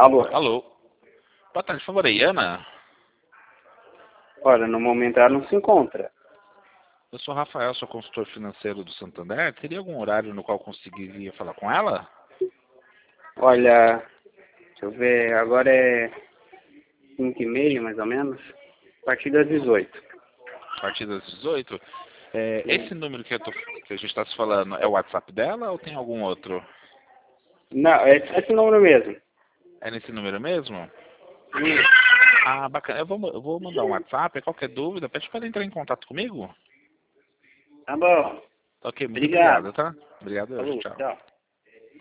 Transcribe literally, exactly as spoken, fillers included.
Alô? Alô. Boa tarde, por favor, é Iana? Olha, no momento ela não se encontra. Eu sou Rafael, sou consultor financeiro do Santander. Teria algum horário no qual eu conseguiria falar com ela? Olha, deixa eu ver, agora é cinco e meia, mais ou menos, a partir das dezoito. A partir das dezoito? É, esse número que, eu tô, que a gente está se falando é o WhatsApp dela ou tem algum outro? Não, é esse número mesmo. É nesse número mesmo? Sim. Ah, bacana. Eu vou, eu vou mandar um WhatsApp. Qualquer dúvida, pede para ela entrar em contato comigo. Tá bom. Ok, muito Obrigado. obrigado, tá? Obrigado, Falou, tchau. tchau.